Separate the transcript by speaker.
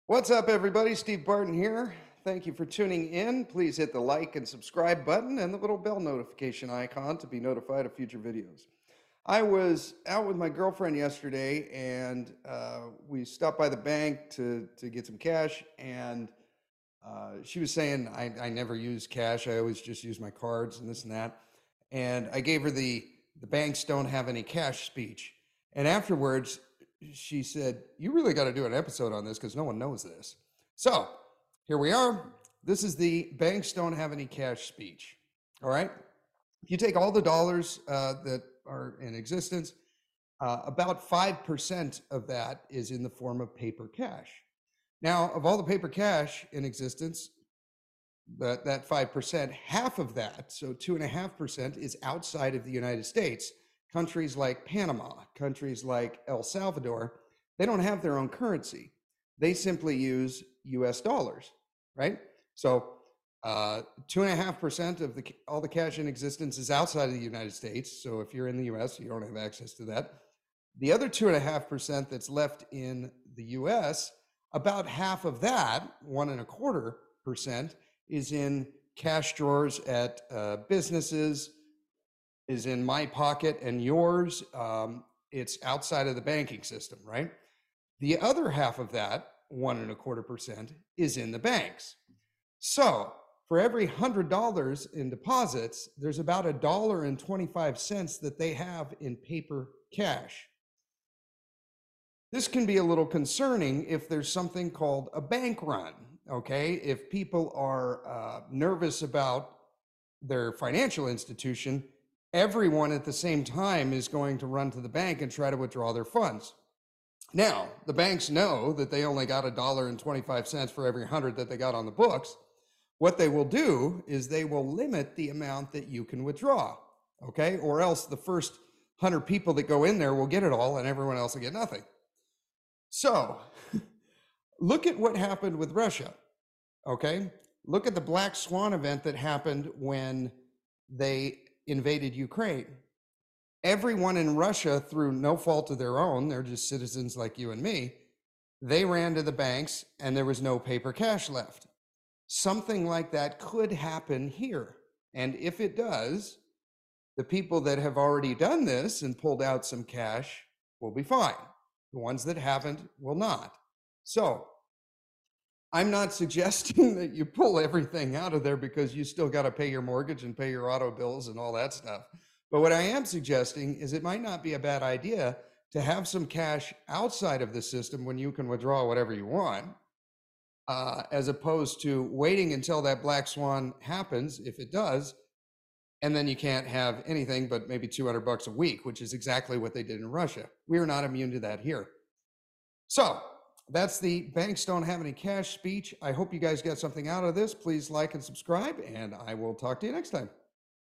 Speaker 1: What's up, everybody? Steve Barton here. Thank you for tuning in. Please hit the like and subscribe button and the little bell notification icon to be notified of future videos. I was out with my girlfriend yesterday and we stopped by the bank to get some cash. And she was saying, I never use cash. I always just use my cards and this and that. And I gave her the banks don't have any cash speech. And afterwards, she said, "You really got to do an episode on this because no one knows this." So here we are. This is the banks don't have any cash speech. All right. If you take all the dollars that are in existence, about 5% of that is in the form of paper cash. Now, of all the paper cash in existence, that 5%, half of that, so 2.5%, is outside of the United States. Countries like Panama, countries like El Salvador, they don't have their own currency. They simply use US dollars, right? So 2.5% of all the cash in existence is outside of the United States. So if you're in the US, you don't have access to that. The other 2.5% that's left in the US, about half of that, 1.25%, is in cash drawers at businesses, is in my pocket and yours. It's outside of the banking system, right? The other half of that, 1.25%, is in the banks. So for every $100 in deposits, there's about $1.25 that they have in paper cash. This can be a little concerning if there's something called a bank run, okay? If people are nervous about their financial institution, everyone at the same time is going to run to the bank and try to withdraw their funds. Now, the banks know that they only got $1.25 for every 100 that they got on the books. What they will do is they will limit the amount that you can withdraw, okay? Or else the first 100 people that go in there will get it all and everyone else will get nothing. So look at what happened with Russia, okay? Look at the Black Swan event that happened when they invaded Ukraine. Everyone in Russia, through no fault of their own, they're just citizens like you and me, they ran to the banks and there was no paper cash left. Something like that could happen here. And if it does, the people that have already done this and pulled out some cash will be fine. The ones that haven't will not. So I'm not suggesting that you pull everything out of there because you still got to pay your mortgage and pay your auto bills and all that stuff. But what I am suggesting is it might not be a bad idea to have some cash outside of the system when you can withdraw whatever you want, as opposed to waiting until that black swan happens, if it does, and then you can't have anything but maybe $200 a week, which is exactly what they did in Russia. We are not immune to that here. So that's the banks don't have any cash speech. I hope you guys got something out of this. Please like and subscribe, and I will talk to you next time.